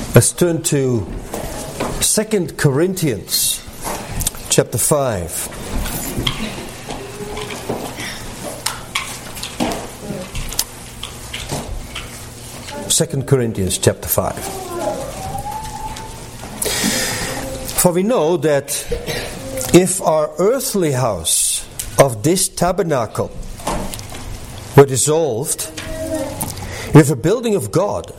Let's turn to 2 Corinthians chapter 5. 2 Corinthians chapter 5. For we know that if our earthly house of this tabernacle were dissolved, we have a building of God,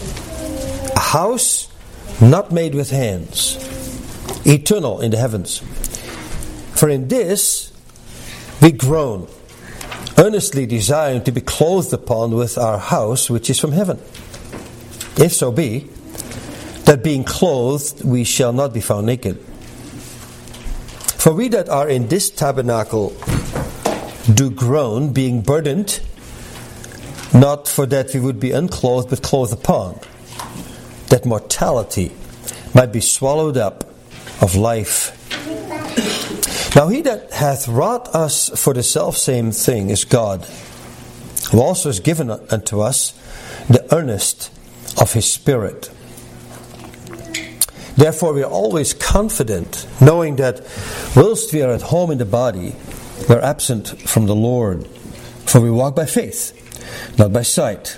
a house not made with hands, eternal in the heavens. For in this we groan, earnestly desiring to be clothed upon with our house which is from heaven. If so be, that being clothed we shall not be found naked. For we that are in this tabernacle do groan, being burdened, not for that we would be unclothed, but clothed upon, that mortality might be swallowed up of life. Now he that hath wrought us for the selfsame thing is God, who also has given unto us the earnest of his Spirit. Therefore we are always confident, knowing that whilst we are at home in the body, we are absent from the Lord. For we walk by faith, not by sight.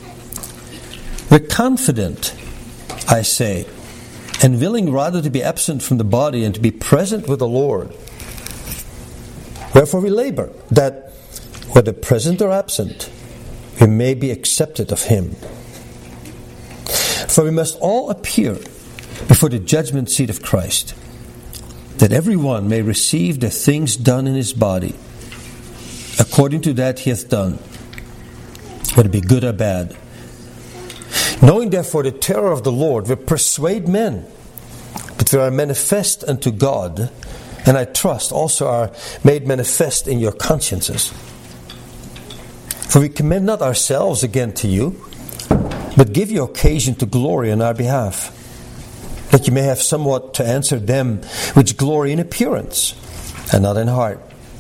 We're confident, I say, and willing rather to be absent from the body and to be present with the Lord. Wherefore we labor, that whether present or absent, we may be accepted of him. For we must all appear before the judgment seat of Christ, that every one may receive the things done in his body, according to that he hath done, whether it be good or bad. Knowing therefore the terror of the Lord, we persuade men, but we are manifest unto God, and I trust also are made manifest in your consciences. For we commend not ourselves again to you, but give you occasion to glory on our behalf, that you may have somewhat to answer them which glory in appearance, and not in heart.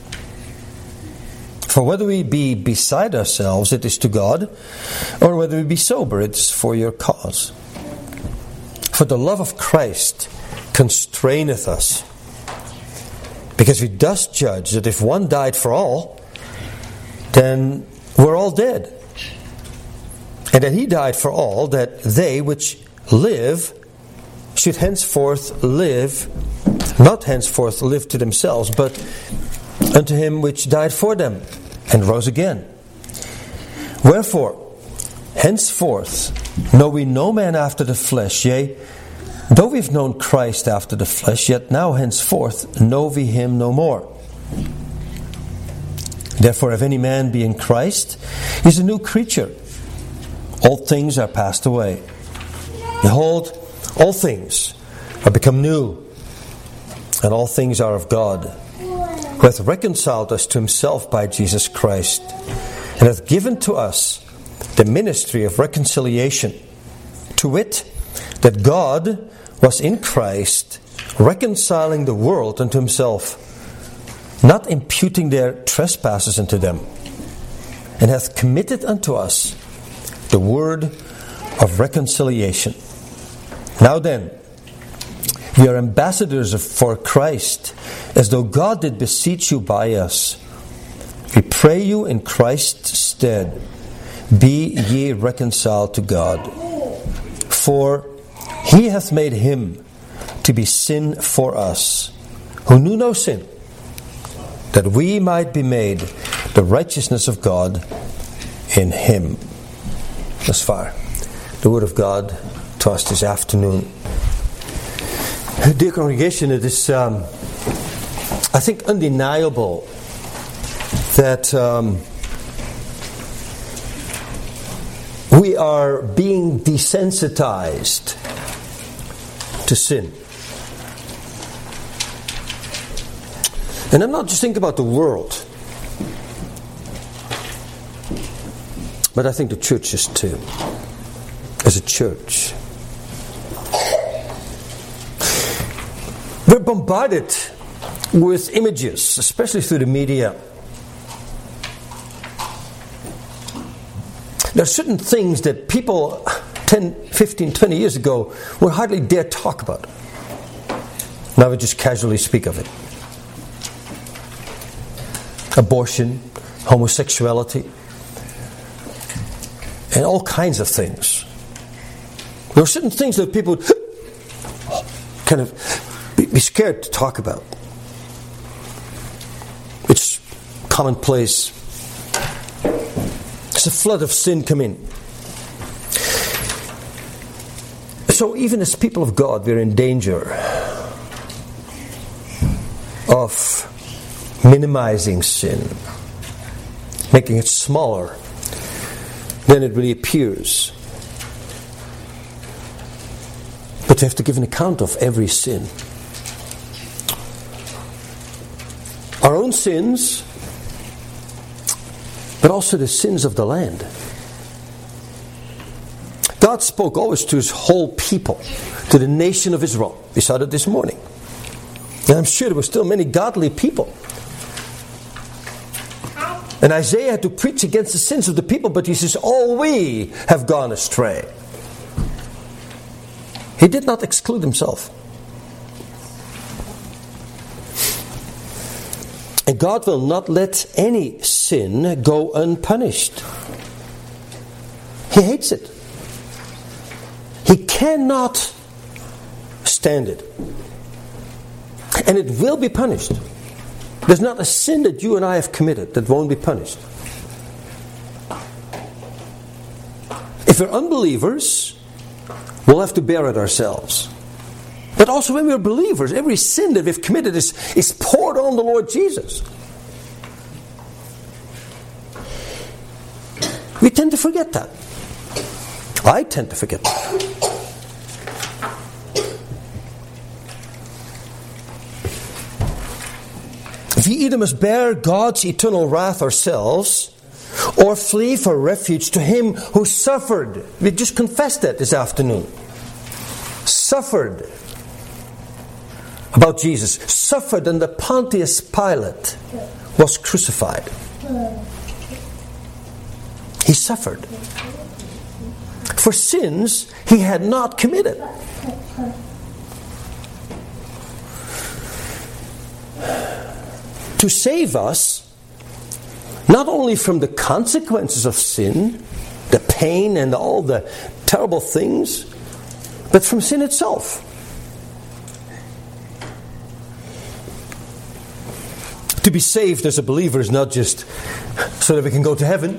For whether we be beside ourselves, it is to God, or whether we be sober, it is for your cause. For the love of Christ constraineth us, because we thus judge that if one died for all, then we're all dead. And that he died for all, that they which live should henceforth live, not henceforth live to themselves, but unto him which died for them, and rose again. Wherefore, henceforth know we no man after the flesh, yea, though we have known Christ after the flesh, yet now henceforth know we him no more. Therefore, if any man be in Christ, he is a new creature. Old things are passed away. Behold, all things are become new, and all things are of God, who hath reconciled us to himself by Jesus Christ, and hath given to us the ministry of reconciliation, to wit, that God was in Christ reconciling the world unto himself, not imputing their trespasses unto them, and hath committed unto us the word of reconciliation. Now then, we are ambassadors for Christ, as though God did beseech you by us. We pray you in Christ's stead, be ye reconciled to God. For he hath made him to be sin for us, who knew no sin, that we might be made the righteousness of God in him. Thus far, the word of God to us this afternoon. Dear congregation, it is, I think, undeniable that we are being desensitized to sin. And I'm not just thinking about the world, but I think the churches too, as a church. We're bombarded with images, especially through the media. There are certain things that people 10, 15, 20 years ago, we hardly dare talk about. Now we just casually speak of it. Abortion, homosexuality, and all kinds of things. There are certain things that people would kind of be scared to talk about. It's commonplace. There's a flood of sin come in. So even as people of God, we're in danger of minimizing sin, making it smaller than it really appears. But you have to give an account of every sin. Our own sins, but also the sins of the land. God spoke always to His whole people, to the nation of Israel. We saw that this morning. And I'm sure there were still many godly people. And Isaiah had to preach against the sins of the people, but he says, all we have gone astray. He did not exclude himself. And God will not let any sin go unpunished. He hates it. He cannot stand it. And it will be punished. There's not a sin that you and I have committed that won't be punished. If we're unbelievers, we'll have to bear it ourselves. But also when we're believers, every sin that we've committed is poured on the Lord Jesus. We tend to forget that. I tend to forget that. If we either must bear God's eternal wrath ourselves, or flee for refuge to Him who suffered. We just confessed that this afternoon. Suffered. About Jesus. Suffered under Pontius Pilate. Was crucified. He suffered. For sins He had not committed. To save us, not only from the consequences of sin, the pain and all the terrible things, but from sin itself. To be saved as a believer is not just so that we can go to heaven,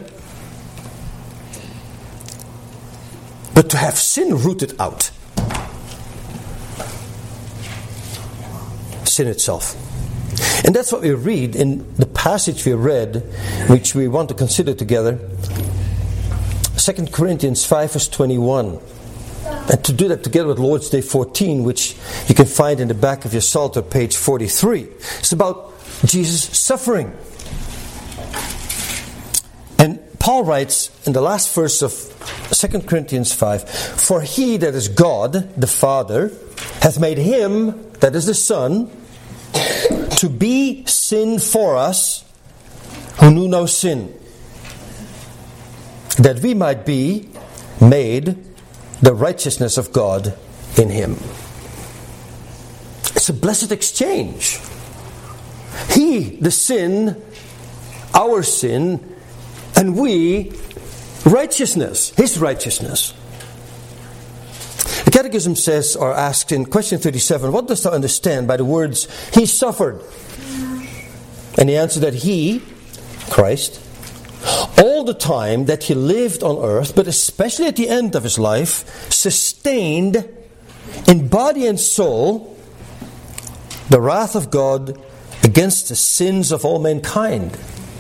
but to have sin rooted out. Sin itself. And that's what we read in the passage we read, which we want to consider together. 2 Corinthians 5 verse 21. And to do that together with Lord's Day 14, which you can find in the back of your Psalter, page 43. It's about Jesus' suffering. And Paul writes in the last verse of 2 Corinthians 5, for He that is God, the Father, hath made Him, that is the Son, to be sin for us, who knew no sin, that we might be made the righteousness of God in Him. It's a blessed exchange. He, the sin, our sin, and we, righteousness, His righteousness. The Catechism says, or asks in question 37, what dost thou understand by the words, He suffered? And he answered that He, Christ, all the time that He lived on earth, but especially at the end of His life, sustained in body and soul the wrath of God against the sins of all mankind.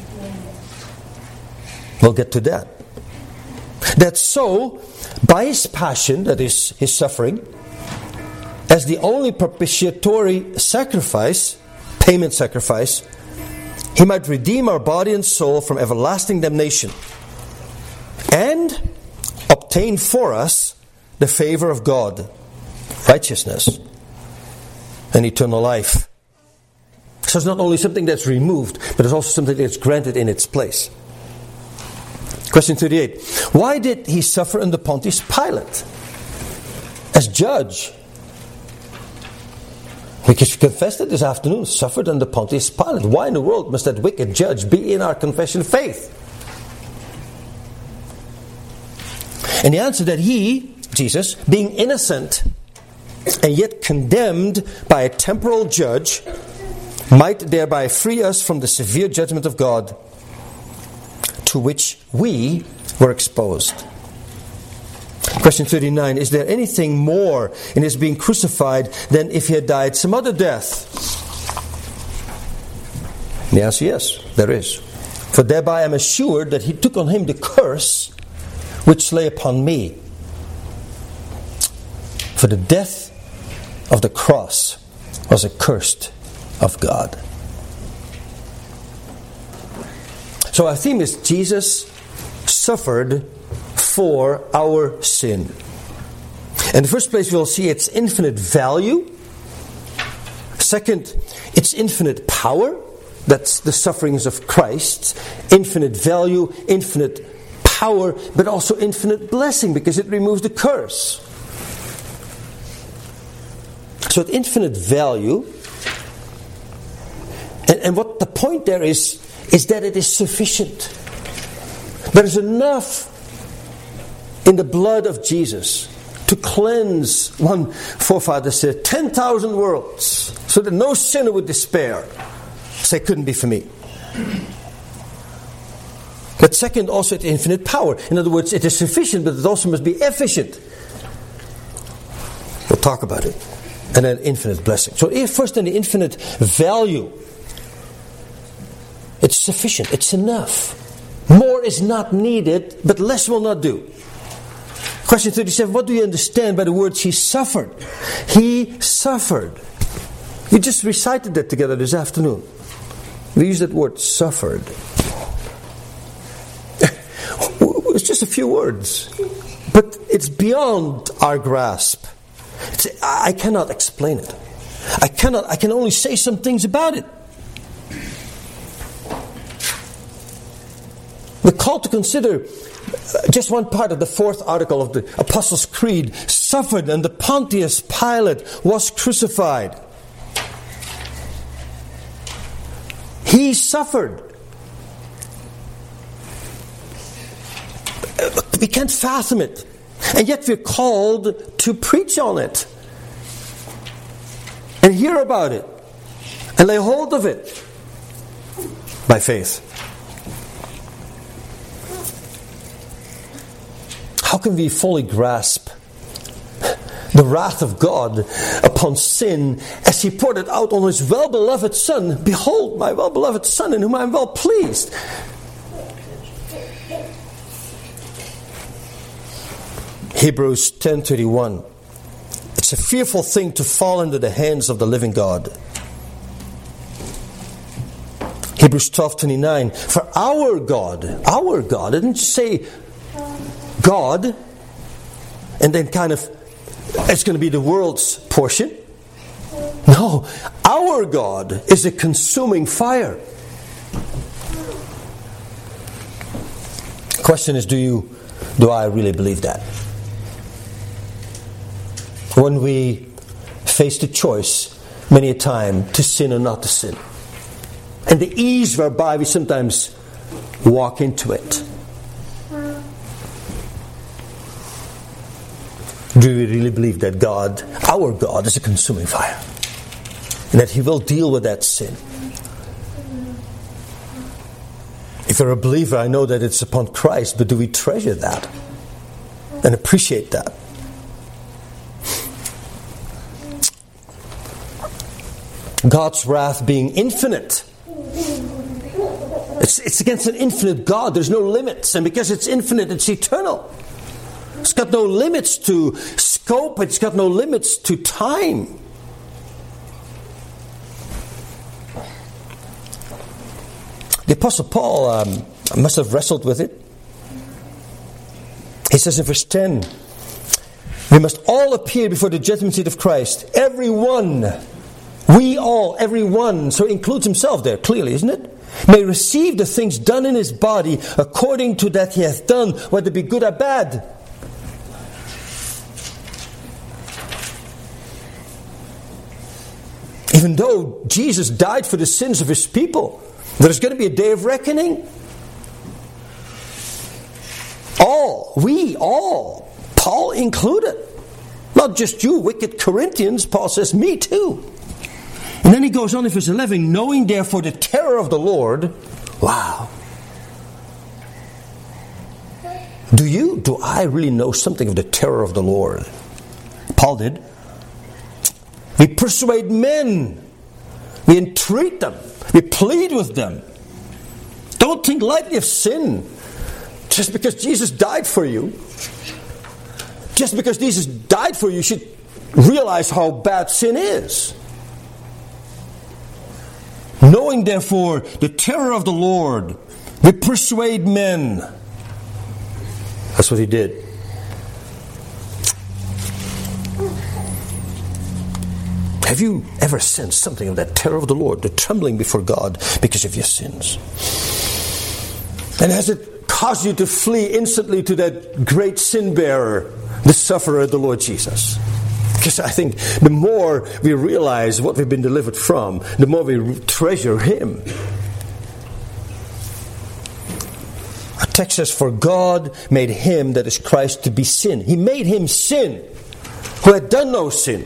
We'll get to that. That so, by His passion, that is His suffering, as the only propitiatory sacrifice, payment sacrifice, He might redeem our body and soul from everlasting damnation and obtain for us the favor of God, righteousness, and eternal life. So it's not only something that's removed, but it's also something that's granted in its place. Question 38. Why did he suffer under Pontius Pilate as judge? Because we confessed it this afternoon, suffered under Pontius Pilate. Why in the world must that wicked judge be in our confession of faith? And the answer that he, Jesus, being innocent and yet condemned by a temporal judge, might thereby free us from the severe judgment of God to which we were exposed. Question 39. Is there anything more in his being crucified than if he had died some other death? The answer, yes, there is. For thereby I am assured that he took on him the curse which lay upon me. For the death of the cross was accursed of God. So our theme is Jesus suffered for our sin. In the first place, we'll see its infinite value. Second, its infinite power. That's the sufferings of Christ. Infinite value, infinite power, but also infinite blessing because it removes the curse. So at infinite value, and what the point there is that it is sufficient. There is enough in the blood of Jesus to cleanse, one forefather said, 10,000 worlds, so that no sinner would despair. Say, couldn't be for me. But second, also it's infinite power. In other words, it is sufficient, but it also must be efficient. We'll talk about it. And then infinite blessing. So first in the infinite value. It's sufficient. It's enough. More is not needed, but less will not do. Question 37. What do you understand by the words he suffered? He suffered. We just recited that together this afternoon. We used that word suffered. It's just a few words. But it's beyond our grasp. I cannot explain it. I can only say some things about it. The call to consider just one part of the fourth article of the Apostles' Creed, suffered under Pontius Pilate, was crucified. He suffered. We can't fathom it. And yet we're called to preach on it. And hear about it. And lay hold of it. By faith. How can we fully grasp the wrath of God upon sin as He poured it out on His well-beloved Son? Behold, my well-beloved Son, in whom I am well pleased. Hebrews 10:31. It's a fearful thing to fall into the hands of the living God. Hebrews 12:29. For our God, it didn't say God, and then kind of, it's going to be the world's portion. No, our God is a consuming fire. The question is, do I really believe that? When we face the choice, many a time, to sin or not to sin. And the ease whereby we sometimes walk into it. Do we really believe that God, our God, is a consuming fire? And that He will deal with that sin? If you're a believer, I know that it's upon Christ, but do we treasure that? And appreciate that? God's wrath being infinite. It's against an infinite God. There's no limits. And because it's infinite, it's eternal. It's got no limits to scope. It's got no limits to time. The Apostle Paul must have wrestled with it. He says in verse 10, we must all appear before the judgment seat of Christ. Everyone. We all, everyone. So he includes himself there, clearly, isn't it? may receive the things done in his body according to that he hath done, whether it be good or bad. Even though Jesus died for the sins of his people, there's going to be a day of reckoning. We all, Paul included. Not just you, wicked Corinthians. Paul says, me too. And then he goes on in verse 11, knowing therefore the terror of the Lord. Wow. Do I really know something of the terror of the Lord? Paul did. We persuade men. We entreat them. We plead with them. Don't think lightly of sin. Just because Jesus died for you. Just because Jesus died for you, you should realize how bad sin is. Knowing therefore the terror of the Lord, we persuade men. That's what he did. Have you ever sensed something of that terror of the Lord, the trembling before God because of your sins? And has it caused you to flee instantly to that great sin bearer, the sufferer, the Lord Jesus? Because I think the more we realize what we've been delivered from, the more we treasure him. Our text says, for God made him, that is Christ, to be sin. He made him sin, who had done no sin.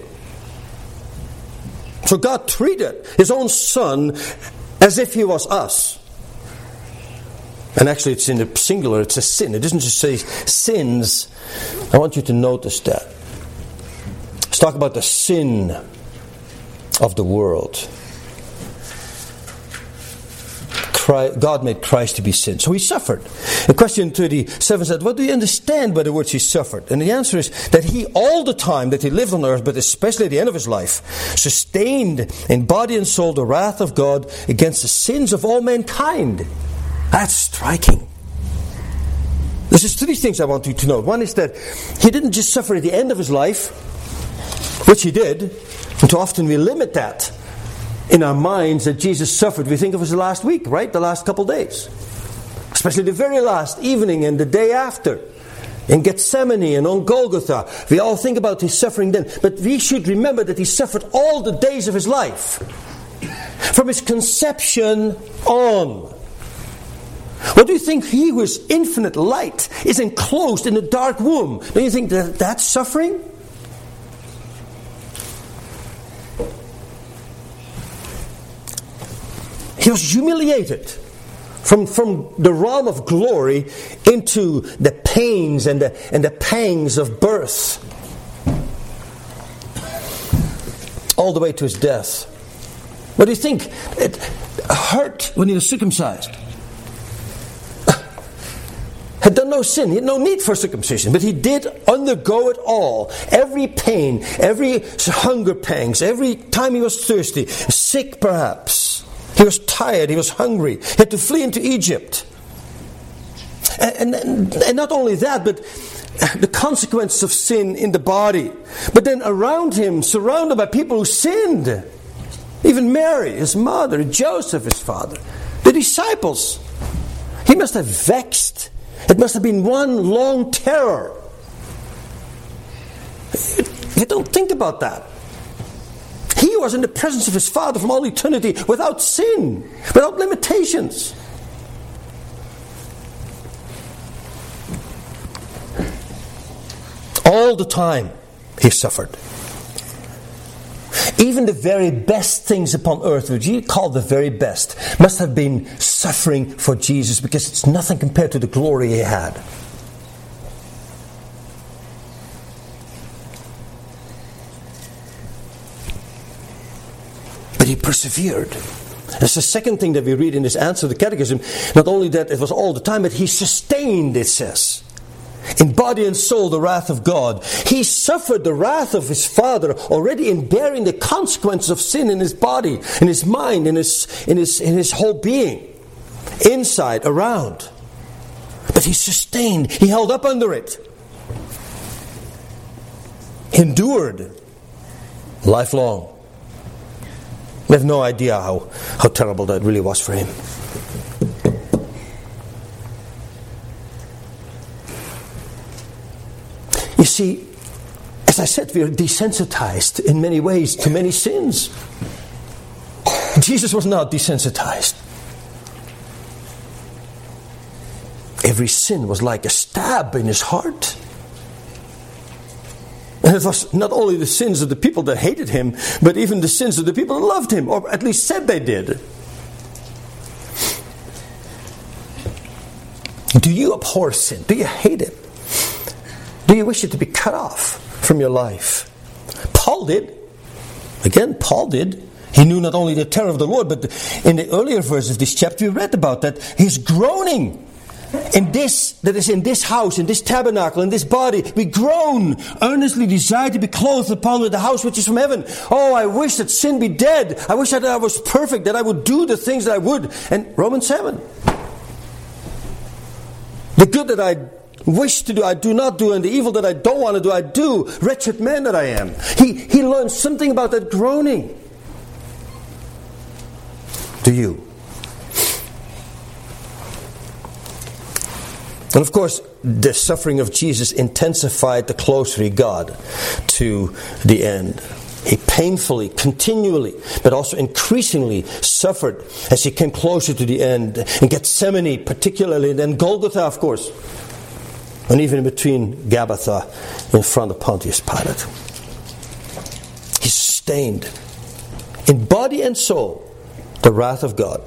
So God treated his own Son as if he was us. And actually it's in the singular, it's a sin. It doesn't just say sins. I want you to notice that. Let's talk about the sin of the world. God made Christ to be sin. So he suffered. And question 37 said, what do you understand by the words he suffered? And the answer is that he, all the time that he lived on earth, but especially at the end of his life, sustained in body and soul the wrath of God against the sins of all mankind. That's striking. There's three things I want you to note. One is that he didn't just suffer at the end of his life, which he did, and too often we limit that in our minds that Jesus suffered. We think of it as the last week, right? The last couple days. Especially the very last evening and the day after. In Gethsemane and on Golgotha. We all think about his suffering then. But we should remember that he suffered all the days of his life. From his conception on. What do you think? He who is infinite light is enclosed in a dark womb. Don't you think that that's suffering? He was humiliated from the realm of glory into the pains and the pangs of birth. All the way to his death. What do you think? It hurt when he was circumcised. Had done no sin. He had no need for circumcision. But he did undergo it all. Every pain, every hunger pangs, every time he was thirsty, sick perhaps. He was tired, he was hungry. He had to flee into Egypt. And not only that, but the consequences of sin in the body. But then around him, surrounded by people who sinned. Even Mary, his mother, Joseph, his father. The disciples. He must have vexed. It must have been one long terror. You don't think about that. He was in the presence of his Father from all eternity without sin, without limitations. All the time he suffered. Even the very best things upon earth, which he called the very best, must have been suffering for Jesus because it's nothing compared to the glory he had. But he persevered. That's the second thing that we read in this answer to the catechism. Not only that it was all the time, but he sustained, it says. In body and soul the wrath of God. He suffered the wrath of his Father already in bearing the consequences of sin in his body, in his mind, in his whole being. Inside, around. But he sustained. He held up under it. Endured. Lifelong. We have no idea how terrible that really was for him. You see, as I said, we are desensitized in many ways to many sins. Jesus was not desensitized. Every sin was like a stab in his heart. And it was not only the sins of the people that hated him, but even the sins of the people that loved him, or at least said they did. Do you abhor sin? Do you hate it? Do you wish it to be cut off from your life? Paul did. Again, Paul did. He knew not only the terror of the Lord, but in the earlier verses of this chapter we read about that. He's groaning. In this, that is in this house, in this tabernacle, in this body, we groan, earnestly desire to be clothed upon with the house which is from heaven. Oh, I wish that sin be dead. I wish that I was perfect, that I would do the things that I would. And Romans 7. The good that I wish to do, I do not do, and the evil that I don't want to do, I do. Wretched man that I am. He learned something about that groaning. Do you? And of course, the suffering of Jesus intensified the closer he got to the end. He painfully, continually, but also increasingly suffered as he came closer to the end. In Gethsemane particularly, and then Golgotha, of course. And even in between Gabbatha in front of Pontius Pilate. He sustained, in body and soul, the wrath of God.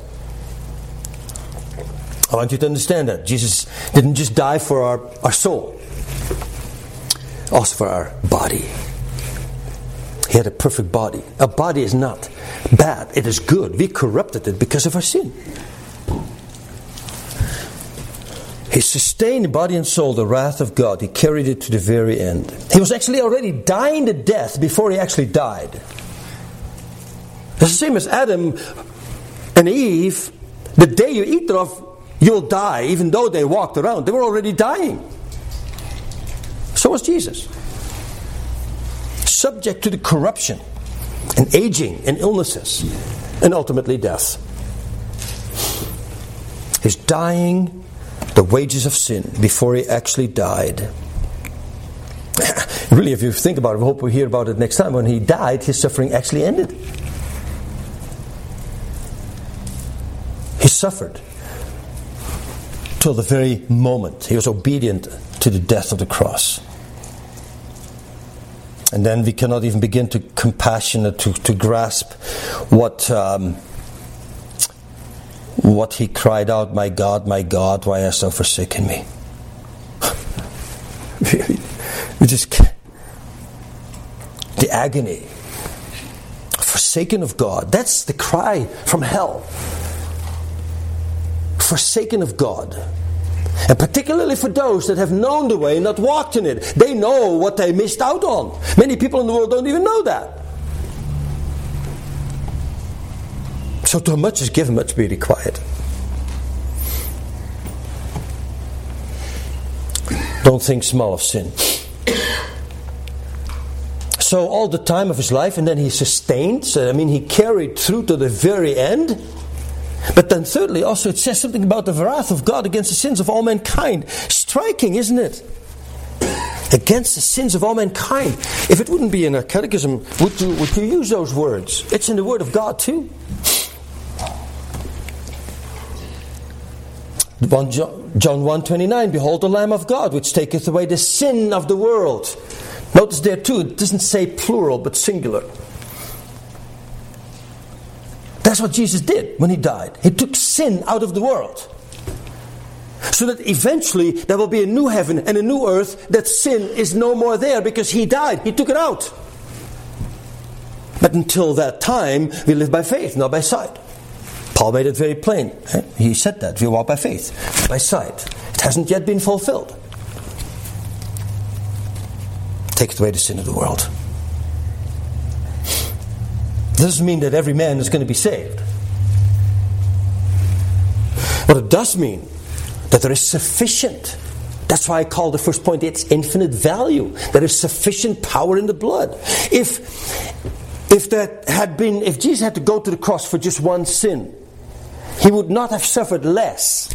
I want you to understand that. Jesus didn't just die for our soul. Also for our body. He had a perfect body. Our body is not bad. It is good. We corrupted it because of our sin. He sustained in body and soul the wrath of God. He carried it to the very end. He was actually already dying to death before he actually died. It's the same as Adam and Eve. The day you eat thereof, you'll die, even though they walked around. They were already dying. So was Jesus. Subject to the corruption and aging and illnesses and ultimately death. He's dying the wages of sin before he actually died. Really, if you think about it, we hope we hear about it next time. When he died, his suffering actually ended. He suffered till the very moment. He was obedient to the death of the cross. And then we cannot even begin to compassionate, to grasp what he cried out, my God, why hast thou forsaken me? We just, the agony, forsaken of God. That's the cry from hell. Forsaken of God. And particularly for those that have known the way and not walked in it. They know what they missed out on. Many people in the world don't even know that. So to much is given, much be required. Don't think small of sin. So all the time of his life, and then he sustained. So, he carried through to the very end. But then thirdly, also it says something about the wrath of God against the sins of all mankind. Striking, isn't it? Against the sins of all mankind. If it wouldn't be in a catechism, would you use those words? It's in the Word of God too. John 1:29, behold the Lamb of God, which taketh away the sin of the world. Notice there too, it doesn't say plural, but singular. That's what Jesus did when he died. He took sin out of the world. So that eventually there will be a new heaven and a new earth, that sin is no more there because he died. He took it out. But until that time, we live by faith, not by sight. Paul made it very plain. He said that. We walk by faith, by sight. It hasn't yet been fulfilled. Take away the sin of the world. It doesn't mean that every man is going to be saved. But it does mean that there is sufficient. That's why I call the first point its infinite value. There is sufficient power in the blood. If Jesus had to go to the cross for just one sin, He would not have suffered less.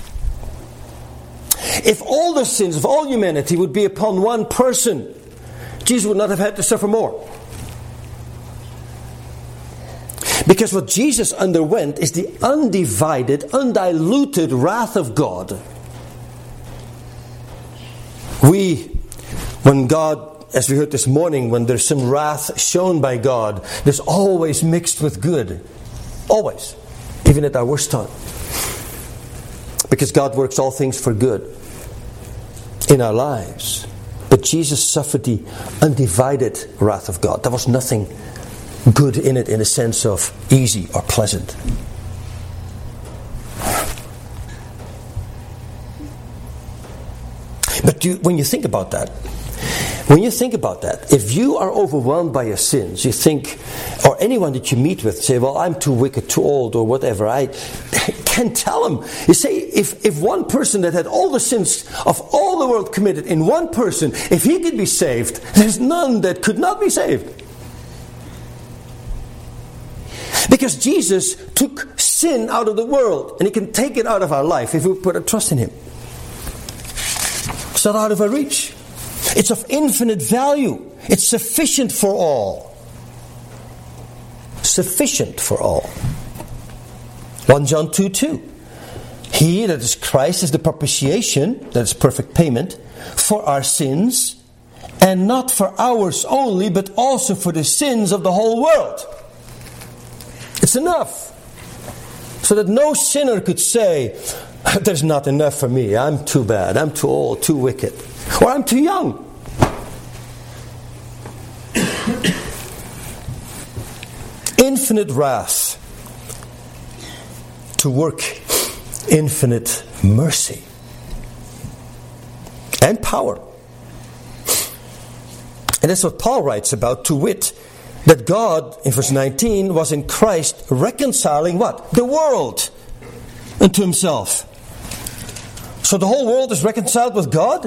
If all the sins of all humanity would be upon one person, Jesus would not have had to suffer more. Because what Jesus underwent is the undivided, undiluted wrath of God. When God, as we heard this morning, when there's some wrath shown by God, there's always mixed with good. Always. Even at our worst time. Because God works all things for good in our lives. But Jesus suffered the undivided wrath of God. There was nothing good in it in the sense of easy or pleasant. But when you think about that, if you are overwhelmed by your sins, you think, or anyone that you meet with say, well, I'm too wicked, too old, or whatever, I can't tell them. You say, if one person that had all the sins of all the world committed in one person, if he could be saved, there's none that could not be saved. Because Jesus took sin out of the world, and He can take it out of our life if we put our trust in Him. It's not out of our reach. It's of infinite value. It's sufficient for all. Sufficient for all. 1 John 2:2. He, that is Christ, is the propitiation, that is perfect payment, for our sins, and not for ours only, but also for the sins of the whole world. It's enough. So that no sinner could say, there's not enough for me. I'm too bad. I'm too old, too wicked. Or I'm too young. Infinite wrath to work infinite mercy and power. And that's what Paul writes about, to wit, that God, in verse 19, was in Christ reconciling what? The world unto Himself. So the whole world is reconciled with God?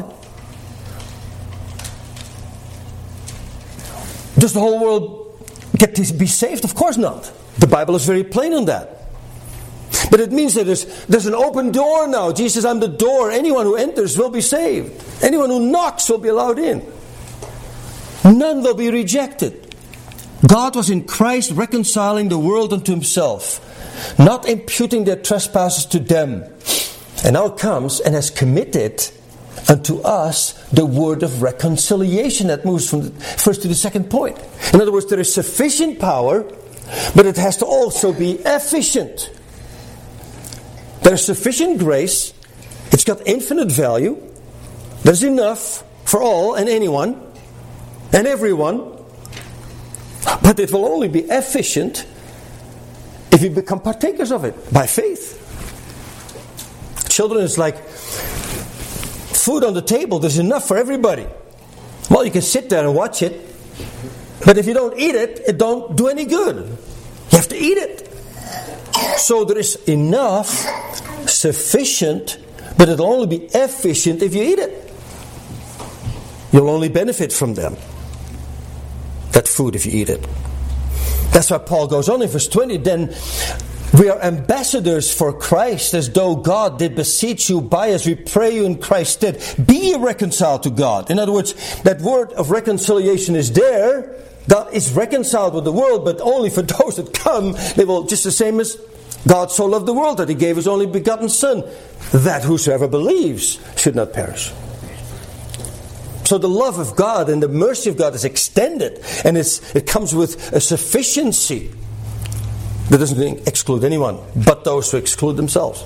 Does the whole world get to be saved? Of course not. The Bible is very plain on that. But it means that there's an open door now. Jesus says, I'm the door. Anyone who enters will be saved. Anyone who knocks will be allowed in. None will be rejected. God was in Christ reconciling the world unto Himself, not imputing their trespasses to them. And now comes and has committed unto us the word of reconciliation. That moves from the first to the second point. In other words, there is sufficient power, but it has to also be efficient. There is sufficient grace. It's got infinite value. There's enough for all and anyone and everyone. But it will only be efficient if we become partakers of it by faith. Children is like food on the table. There's enough for everybody. Well, you can sit there and watch it, but if you don't eat it, it don't do any good. You have to eat it. So there is enough, sufficient, but it'll only be efficient if you eat it. You'll only benefit from that food if you eat it. That's why Paul goes on in verse 20. Then we are ambassadors for Christ, as though God did beseech you by us. We pray you in Christ's stead, be reconciled to God. In other words, that word of reconciliation is there. God is reconciled with the world, but only for those that come. They will, just the same as God so loved the world that He gave His only begotten Son, that whosoever believes should not perish. So the love of God and the mercy of God is extended, and it comes with a sufficiency that doesn't exclude anyone but those who exclude themselves.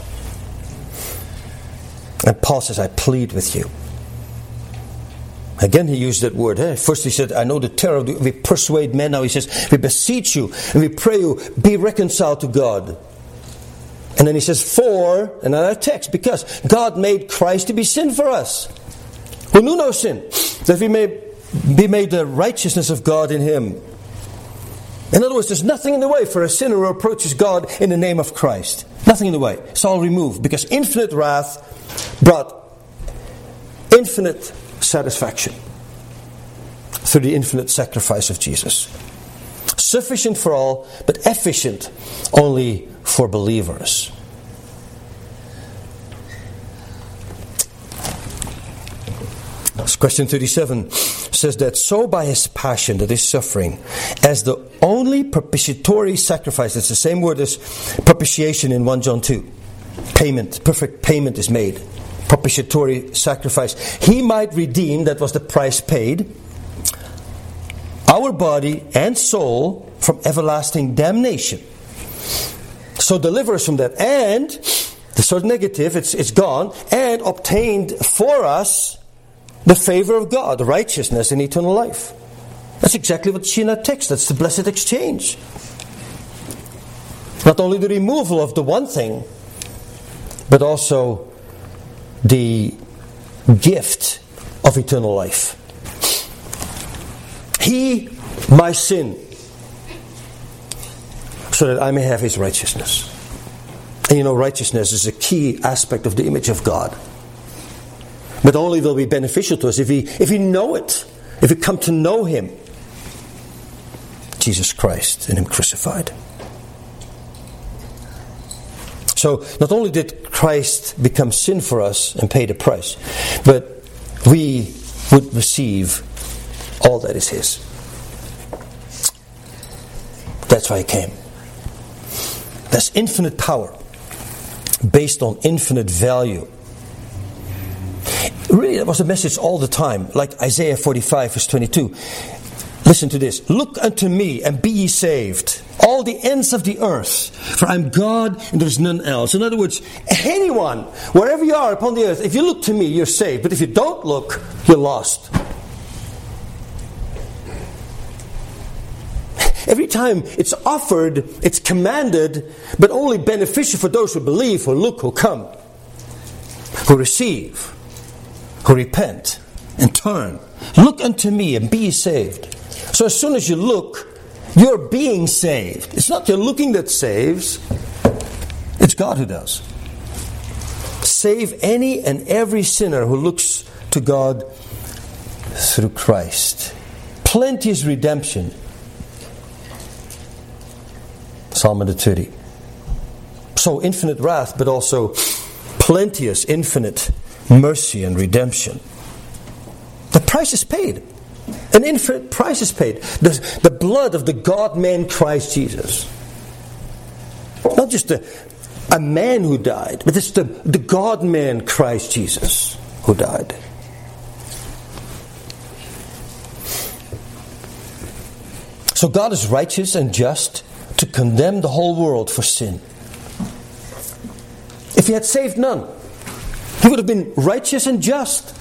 And Paul says, I plead with you. Again, he used that word. First he said, I know the terror of we persuade men. Now he says, we beseech you and we pray you, be reconciled to God. And then he says, for, another text, because God made Christ to be sin for us, who knew no sin, that we may be made the righteousness of God in Him. In other words, there's nothing in the way for a sinner who approaches God in the name of Christ. Nothing in the way. It's all removed, because infinite wrath brought infinite satisfaction through the infinite sacrifice of Jesus. Sufficient for all, but efficient only for believers. Question 37 says that so by his passion, that is suffering, as the only propitiatory sacrifice, it's the same word as propitiation in 1 John 2. Payment, perfect payment is made. Propitiatory sacrifice. He might redeem, that was the price paid, our body and soul from everlasting damnation. So deliver us from that. And, the sort of negative, it's gone, and obtained for us the favor of God, righteousness and eternal life. That's exactly what you see in that text. That's the blessed exchange. Not only the removal of the one thing, but also the gift of eternal life. He, my sin, so that I may have his righteousness. And you know, righteousness is a key aspect of the image of God. But only will be beneficial to us if we know it, if we come to know him. Jesus Christ and him crucified. So not only did Christ become sin for us and pay the price, but we would receive all that is his. That's why he came. That's infinite power based on infinite value. Really, that was a message all the time, like Isaiah 45 verse 22. Listen to this. Look unto me and be ye saved, all the ends of the earth, for I am God and there is none else. In other words, anyone, wherever you are upon the earth, if you look to me, you're saved. But if you don't look, you're lost. Every time it's offered, it's commanded, but only beneficial for those who believe, who look, who come, who receive, who repent and turn. Look unto me and be ye saved. So as soon as you look, you're being saved. It's not your looking that saves. It's God who does. Save any and every sinner who looks to God through Christ. Plenteous redemption. Psalm 130. So infinite wrath, but also plenteous, infinite mercy and redemption. The price is paid. An infinite price is paid. The blood of the God-man Christ Jesus. Not just a man who died, but it's the God-man Christ Jesus who died. So God is righteous and just to condemn the whole world for sin. If he had saved none, he would have been righteous and just.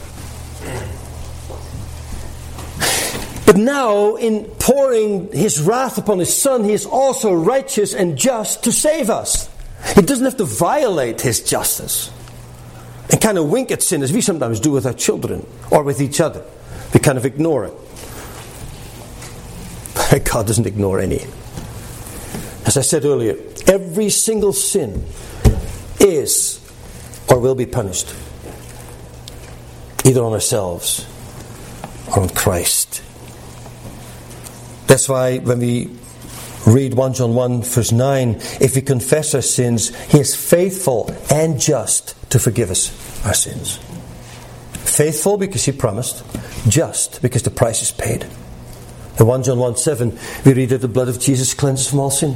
But now, in pouring his wrath upon his Son, he is also righteous and just to save us. He doesn't have to violate his justice and kind of wink at sin as we sometimes do with our children or with each other. We kind of ignore it. God doesn't ignore any. As I said earlier, every single sin is or will be punished, either on ourselves or on Christ. That's why when we read 1 John 1 verse 9, if we confess our sins, he is faithful and just to forgive us our sins. Faithful because he promised, just because the price is paid. In 1 John 1:7, we read that the blood of Jesus cleanses from all sin.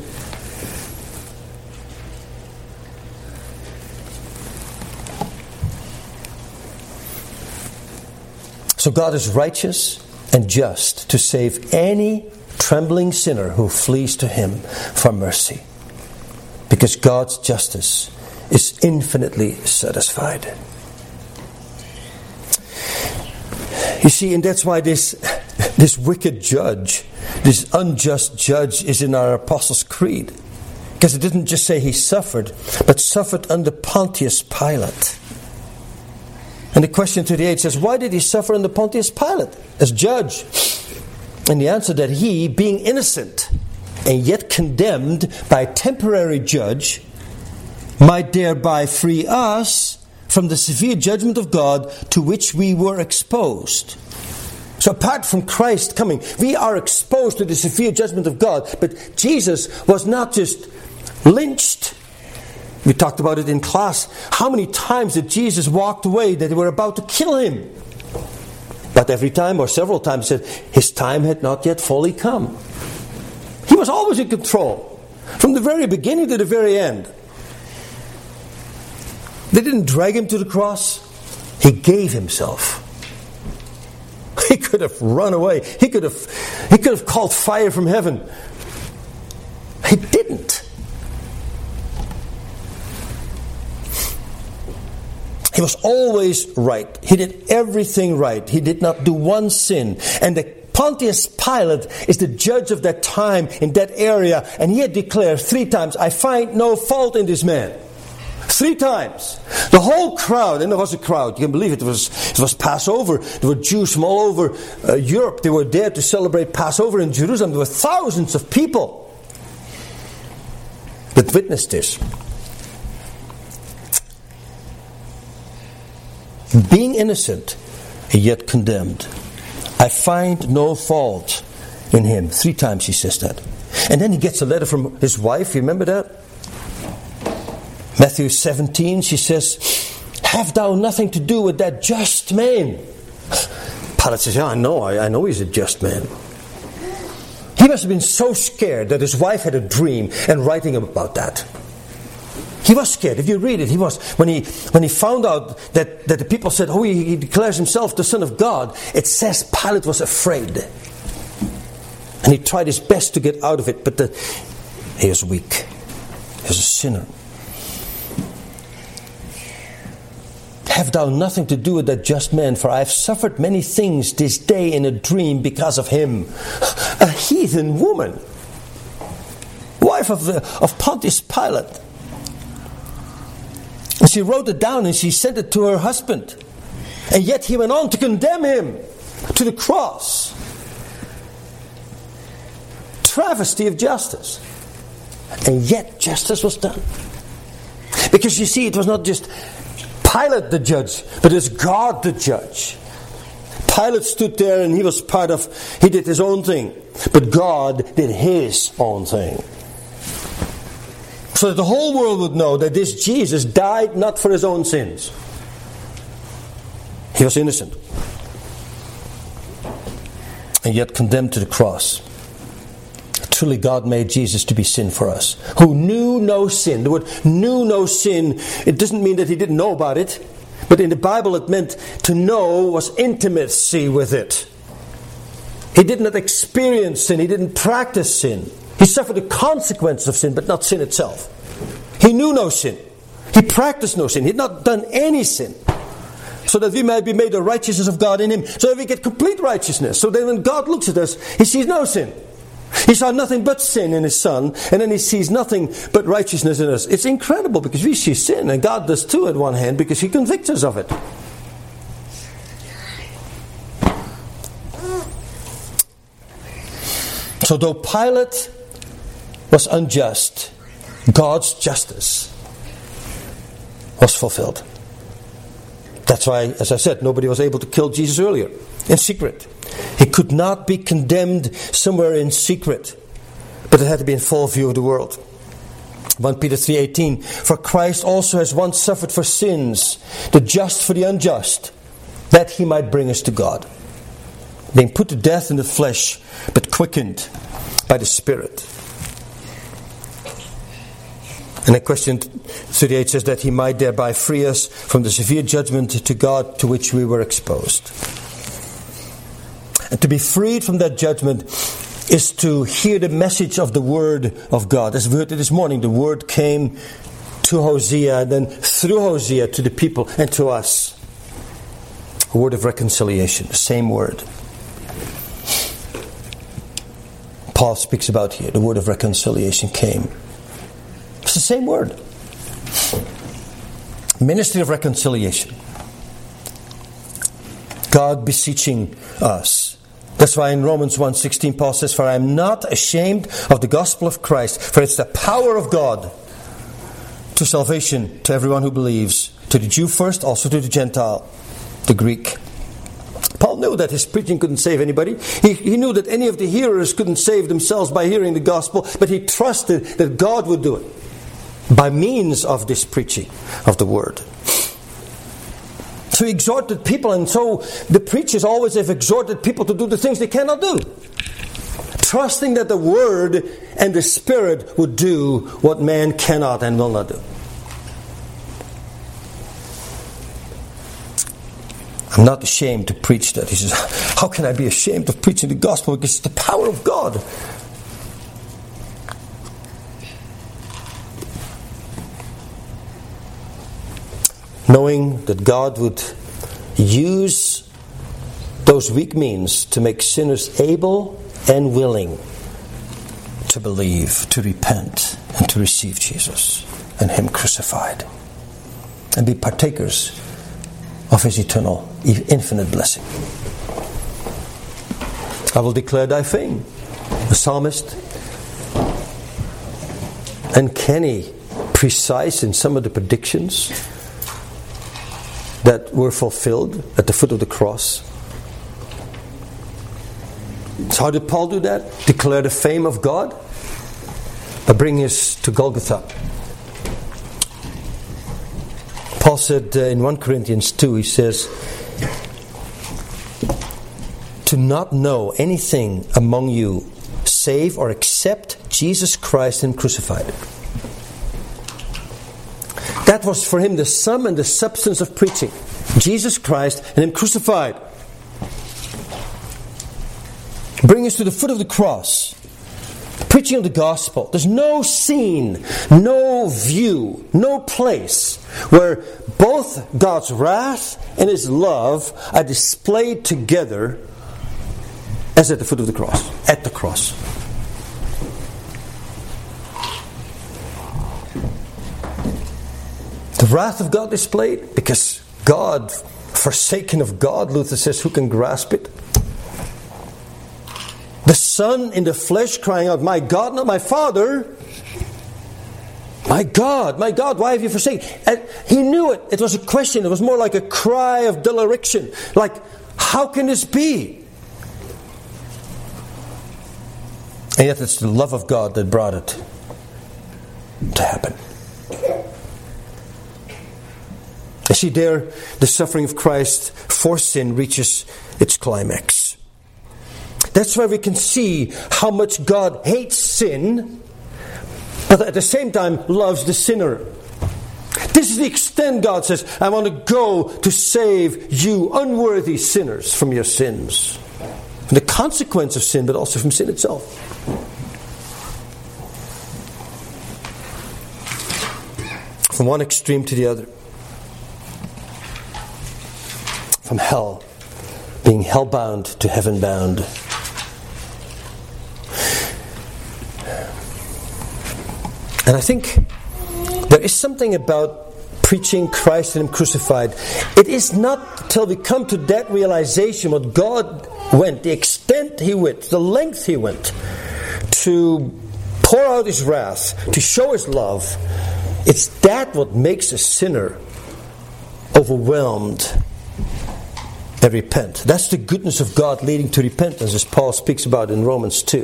So God is righteous and just to save any trembling sinner who flees to him for mercy. Because God's justice is infinitely satisfied. You see, and that's why this wicked judge, this unjust judge is in our Apostles' Creed. Because it didn't just say he suffered, but suffered under Pontius Pilate. And the question 38 says, why did he suffer under Pontius Pilate as judge? And the answer that he, being innocent and yet condemned by a temporary judge, might thereby free us from the severe judgment of God to which we were exposed. So apart from Christ coming, we are exposed to the severe judgment of God. But Jesus was not just lynched. We talked about it in class. How many times did Jesus walk away that they were about to kill him? But every time, or several times, he said, his time had not yet fully come. He was always in control, from the very beginning to the very end. They didn't drag him to the cross. He gave himself. He could have run away. He could have called fire from heaven. He didn't. He was always right. He did everything right. He did not do one sin. And the Pontius Pilate is the judge of that time in that area. And he had declared 3 times, I find no fault in this man. 3 times. The whole crowd, and there was a crowd, you can believe it was Passover. There were Jews from all over Europe. They were there to celebrate Passover in Jerusalem. There were thousands of people that witnessed this. Being innocent, yet condemned. I find no fault in him. 3 times he says that. And then he gets a letter from his wife. You remember that? Matthew 17, she says, have thou nothing to do with that just man? Pilate says, yeah, I know he's a just man. He must have been so scared that his wife had a dream and writing about that. He was scared. If you read it, he was when he found out that the people said, oh, he declares himself the Son of God. It says Pilate was afraid. And he tried his best to get out of it, but he was weak. He was a sinner. Have thou nothing to do with that just man, for I have suffered many things this day in a dream because of him. A heathen woman, wife of Pontius Pilate. And she wrote it down and she sent it to her husband. And yet he went on to condemn him to the cross. Travesty of justice. And yet justice was done. Because you see, it was not just Pilate the judge, but it's God the judge. Pilate stood there and he did his own thing. But God did his own thing. So that the whole world would know that this Jesus died not for his own sins. He was innocent. And yet condemned to the cross. Truly God made Jesus to be sin for us. Who knew no sin. The word knew no sin, it doesn't mean that he didn't know about it. But in the Bible it meant to know was intimacy with it. He did not experience sin. He didn't practice sin. He suffered the consequences of sin, but not sin itself. He knew no sin. He practiced no sin. He had not done any sin. So that we might be made the righteousness of God in him. So that we get complete righteousness. So that when God looks at us, he sees no sin. He saw nothing but sin in his Son, and then he sees nothing but righteousness in us. It's incredible because we see sin, and God does too at one hand because he convicts us of it. So though Pilate was unjust, God's justice was fulfilled. That's why, as I said, nobody was able to kill Jesus earlier, in secret. He could not be condemned somewhere in secret, but it had to be in full view of the world. 1 Peter 3:18, for Christ also has once suffered for sins, the just for the unjust, that he might bring us to God. Being put to death in the flesh, but quickened by the Spirit. And in question 38 says that he might thereby free us from the severe judgment to God to which we were exposed. And to be freed from that judgment is to hear the message of the Word of God. As we heard this morning, the Word came to Hosea, and then through Hosea to the people and to us. A word of reconciliation, the same word. Paul speaks about here, the word of reconciliation came. It's the same word. Ministry of reconciliation. God beseeching us. That's why in Romans 1:16 Paul says, for I am not ashamed of the gospel of Christ, for it's the power of God to salvation to everyone who believes, to the Jew first, also to the Gentile, the Greek. Paul knew that his preaching couldn't save anybody. He knew that any of the hearers couldn't save themselves by hearing the gospel, but he trusted that God would do it by means of this preaching of the word. So he exhorted people, and so the preachers always have exhorted people to do the things they cannot do, trusting that the Word and the Spirit would do what man cannot and will not do. I'm not ashamed to preach that. He says, how can I be ashamed of preaching the gospel? Because it's the power of God. Knowing that God would use those weak means to make sinners able and willing to believe, to repent, and to receive Jesus and Him crucified, and be partakers of His eternal, infinite blessing. I will declare thy fame, the psalmist. And Kenny, precise in some of the predictions that were fulfilled at the foot of the cross. So how did Paul do that? Declare the fame of God? By bringing us to Golgotha. Paul said in 1 Corinthians 2, he says, to not know anything among you save or except Jesus Christ and crucified. That was for him the sum and the substance of preaching. Jesus Christ and Him crucified. Bring us to the foot of the cross. Preaching of the gospel. There's no scene, no view, no place where both God's wrath and His love are displayed together as at the foot of the cross. At the cross. The wrath of God displayed because God, forsaken of God, Luther says, who can grasp it? The Son in the flesh crying out, my God, not my Father. My God, why have you forsaken? And he knew it. It was a question. It was more like a cry of dereliction. Like, how can this be? And yet it's the love of God that brought it to happen. You see, there, the suffering of Christ for sin reaches its climax. That's why we can see how much God hates sin, but at the same time loves the sinner. This is the extent God says, I want to go to save you unworthy sinners from your sins. From the consequence of sin, but also from sin itself. From one extreme to the other. From hell, being hell-bound to heaven-bound. And I think there is something about preaching Christ and Him crucified. It is not till we come to that realization what God went, the extent He went, the length He went to pour out His wrath, to show His love. It's that what makes a sinner overwhelmed and repent. That's the goodness of God leading to repentance, as Paul speaks about in Romans 2.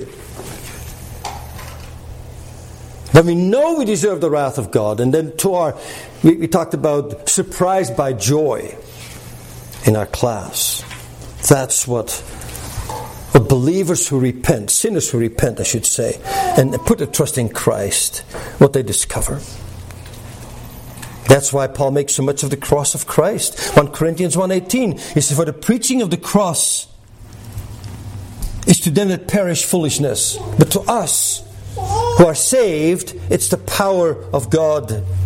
Then we know we deserve the wrath of God, and then we talked about surprised by joy in our class. That's what believers who repent, sinners who repent, I should say, and put their trust in Christ, what they discover. That's why Paul makes so much of the cross of Christ. 1 Corinthians 1:18, he says, for the preaching of the cross is to them that perish foolishness, but to us who are saved, it's the power of God.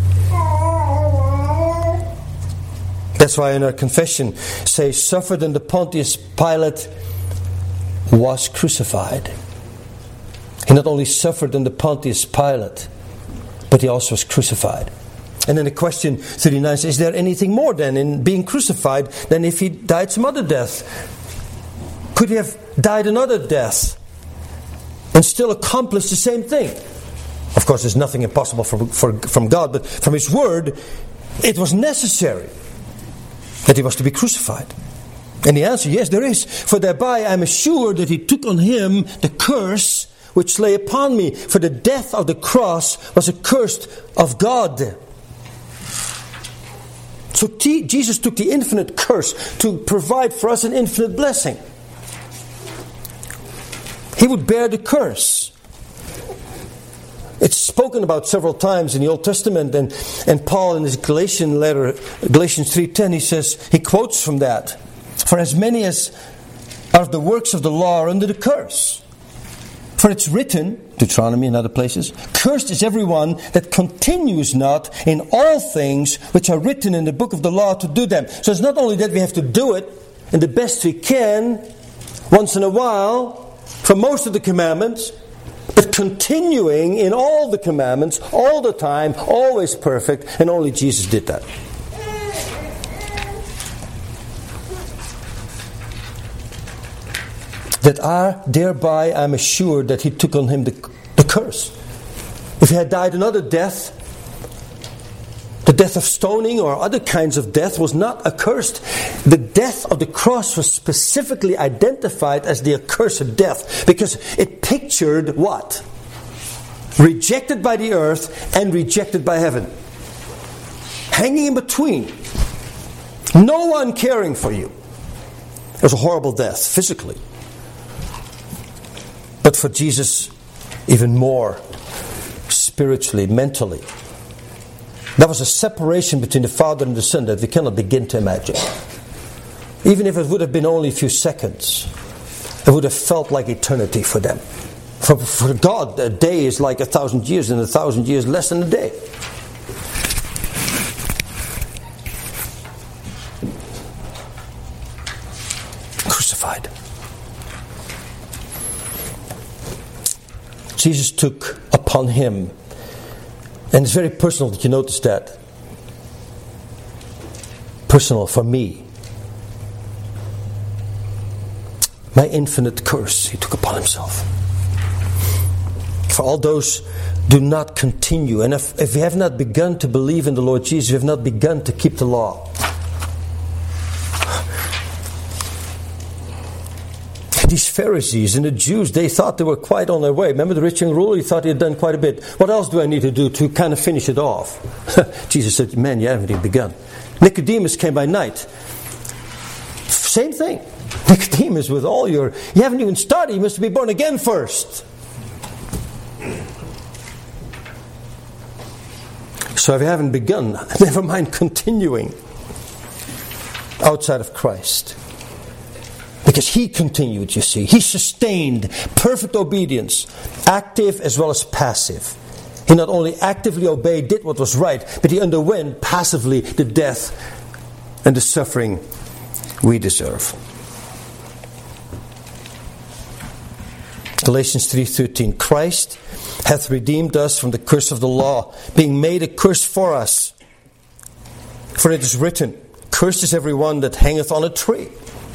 That's why in our confession say, suffered under Pontius Pilate, was crucified. He not only suffered under Pontius Pilate, but he also was crucified. And then the question 39 says, is there anything more then in being crucified than if He died some other death? Could He have died another death and still accomplished the same thing? Of course, there's nothing impossible from God, but from His Word, it was necessary that He was to be crucified. And the answer, yes, there is. For thereby I am assured that He took on Him the curse which lay upon me. For the death of the cross was accursed of God. So Jesus took the infinite curse to provide for us an infinite blessing. He would bear the curse. It's spoken about several times in the Old Testament, and Paul in his Galatian letter, Galatians 3:10, he quotes from that. For as many as are of the works of the law are under the curse. For it's written, Deuteronomy and other places, cursed is everyone that continues not in all things which are written in the book of the law to do them. So it's not only that we have to do it in the best we can, once in a while, for most of the commandments, but continuing in all the commandments, all the time, always perfect, and only Jesus did that. Thereby I'm assured that He took on Him the curse. If He had died another death, the death of stoning or other kinds of death was not accursed. The death of the cross was specifically identified as the accursed death because it pictured what? Rejected by the earth and rejected by heaven. Hanging in between. No one caring for you. It was a horrible death, physically. But for Jesus, even more spiritually, mentally. There was a separation between the Father and the Son that we cannot begin to imagine. Even if it would have been only a few seconds, it would have felt like eternity for them. For God, a day is like 1,000 years, and 1,000 years less than a day. Crucified. Jesus took upon Him, and it's very personal that you notice that. Personal for me. My infinite curse He took upon Himself. For all those do not continue. And if we have not begun to believe in the Lord Jesus, we have not begun to keep the law. These Pharisees and the Jews, they thought they were quite on their way. Remember the rich young ruler? He thought he had done quite a bit. What else do I need to do to kind of finish it off? Jesus said, man, you haven't even begun. Nicodemus came by night. Same thing. Nicodemus, with all you haven't even started. You must be born again first. So if you haven't begun, never mind continuing outside of Christ. Because He continued, you see. He sustained perfect obedience, active as well as passive. He not only actively obeyed, did what was right, but He underwent passively the death and the suffering we deserve. Galatians 3:13, Christ hath redeemed us from the curse of the law, being made a curse for us. For it is written, cursed is every one that hangeth on a tree.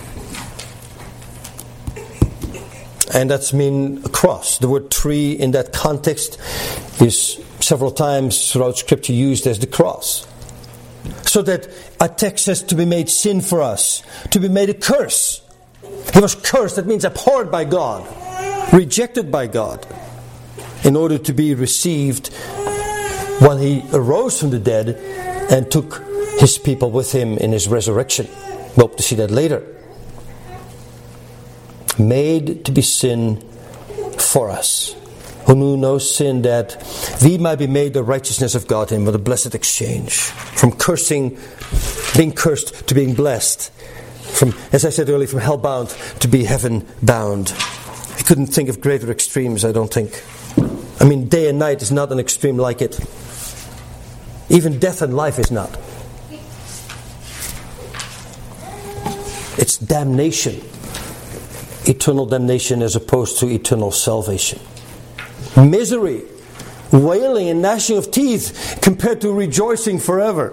And that's mean a cross. The word tree in that context is several times throughout Scripture used as the cross. So that a text says to be made sin for us, to be made a curse. He was cursed, that means abhorred by God, rejected by God, in order to be received when He arose from the dead and took His people with Him in His resurrection. We hope to see that later. Made to be sin for us, who knew no sin, that we might be made the righteousness of God in Him, with a blessed exchange. From being cursed to being blessed. From, as I said earlier, from hell bound to be heaven bound. I couldn't think of greater extremes, I don't think. I mean, day and night is not an extreme like it. Even death and life is not. It's damnation. Eternal damnation as opposed to eternal salvation. Misery, wailing and gnashing of teeth compared to rejoicing forever.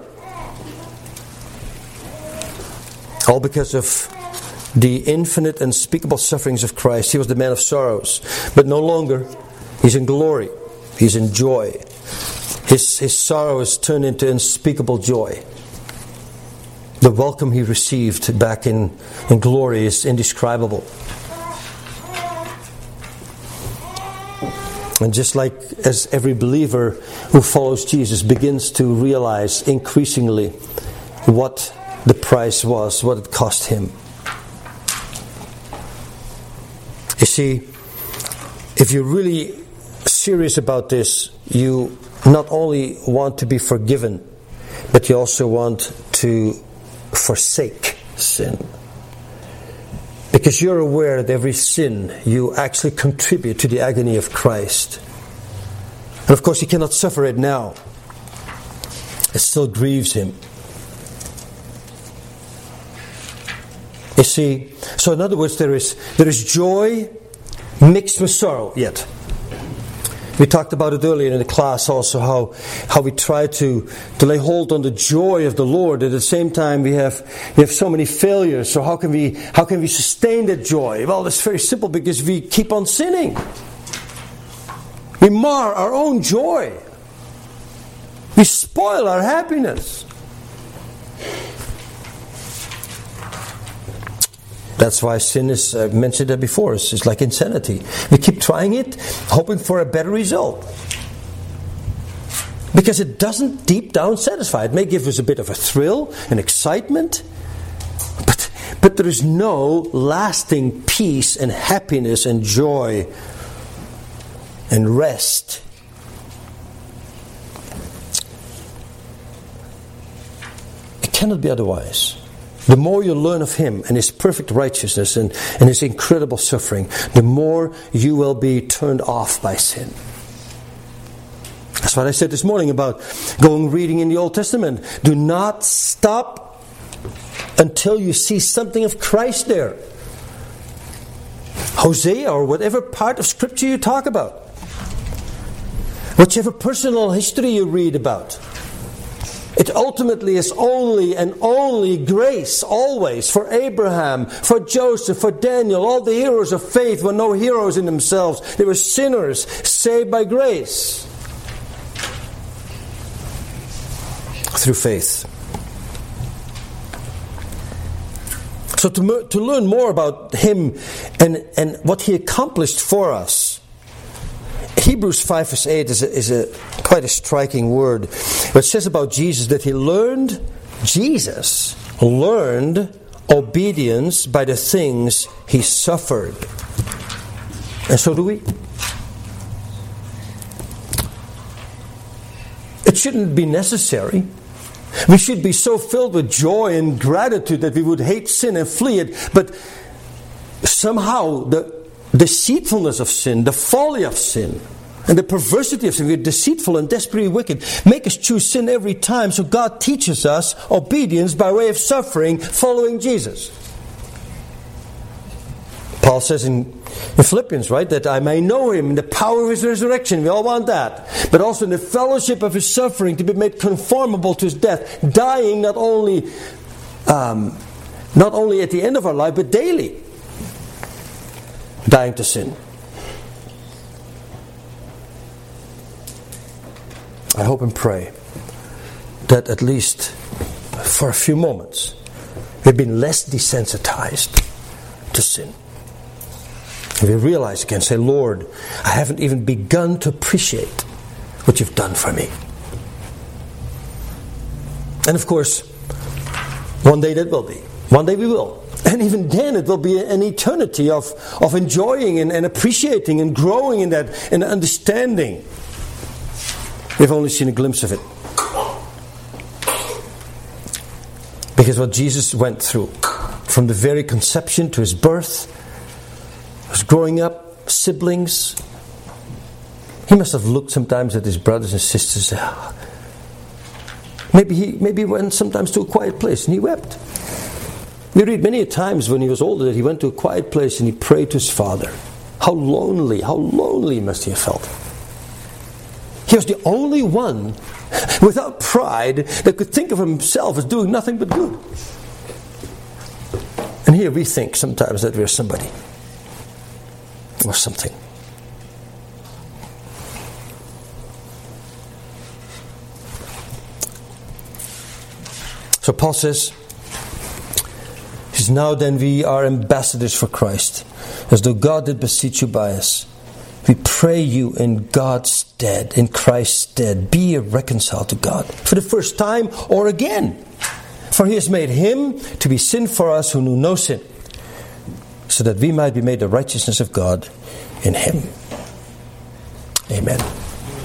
All because of the infinite unspeakable sufferings of Christ. He was the man of sorrows, but no longer. He's in glory. He's in joy. His sorrow is turned into unspeakable joy. The welcome He received back in glory is indescribable. And just like as every believer who follows Jesus begins to realize increasingly what the price was, what it cost him. You see, if you're really serious about this, you not only want to be forgiven, but you also want to forsake sin. Because you're aware that every sin you actually contribute to the agony of Christ. And of course, he cannot suffer it now. It still grieves him. You see, so in other words, there is joy mixed with sorrow yet. We talked about it earlier in the class also, how we try to lay hold on the joy of the Lord. At the same time, we have so many failures. So how can we sustain that joy? Well, it's very simple, because we keep on sinning. We mar our own joy. We spoil our happiness. That's why sin is, I've mentioned that before, it's like insanity. We keep trying it, hoping for a better result. Because it doesn't deep down satisfy. It may give us a bit of a thrill, an excitement, but there is no lasting peace and happiness and joy and rest. It cannot be otherwise. The more you learn of Him and His perfect righteousness and His incredible suffering, the more you will be turned off by sin. That's what I said this morning about reading in the Old Testament. Do not stop until you see something of Christ there. Hosea, or whatever part of Scripture you talk about. Whichever personal history you read about. It ultimately is only and only grace, always, for Abraham, for Joseph, for Daniel. All the heroes of faith were no heroes in themselves. They were sinners, saved by grace. Through faith. So to learn more about Him and what He accomplished for us, Hebrews 5 verse 8 is quite a striking word. It says about Jesus that Jesus learned obedience by the things He suffered. And so do we. It shouldn't be necessary. We should be so filled with joy and gratitude that we would hate sin and flee it. But somehow the deceitfulness of sin, the folly of sin, and the perversity of sin, we're deceitful and desperately wicked, make us choose sin every time. So God teaches us obedience by way of suffering, following Jesus. Paul says in Philippians, right, that I may know Him in the power of His resurrection. We all want that. But also in the fellowship of His suffering, to be made conformable to His death, dying not only at the end of our life, but daily. Dying to sin. I hope and pray that at least for a few moments we've been less desensitized to sin. And we realize again, say, Lord, I haven't even begun to appreciate what You've done for me. And of course, one day that will be. One day we will. And even then it will be an eternity of enjoying and appreciating and growing in that and understanding. We've only seen a glimpse of it. Because what Jesus went through, from the very conception to His birth, His growing up, siblings, He must have looked sometimes at His brothers and sisters. Maybe he went sometimes to a quiet place and He wept. We read many times when He was older that He went to a quiet place and He prayed to His Father. How lonely must He have felt. He was the only one without pride that could think of himself as doing nothing but good. And here we think sometimes that we're somebody or something. So Paul says, now then we are ambassadors for Christ, as though God did beseech you by us. We pray you in God's stead, in Christ's stead, be reconciled to God. For the first time or again. For he has made him to be sin for us who knew no sin, so that we might be made the righteousness of God in him. Amen.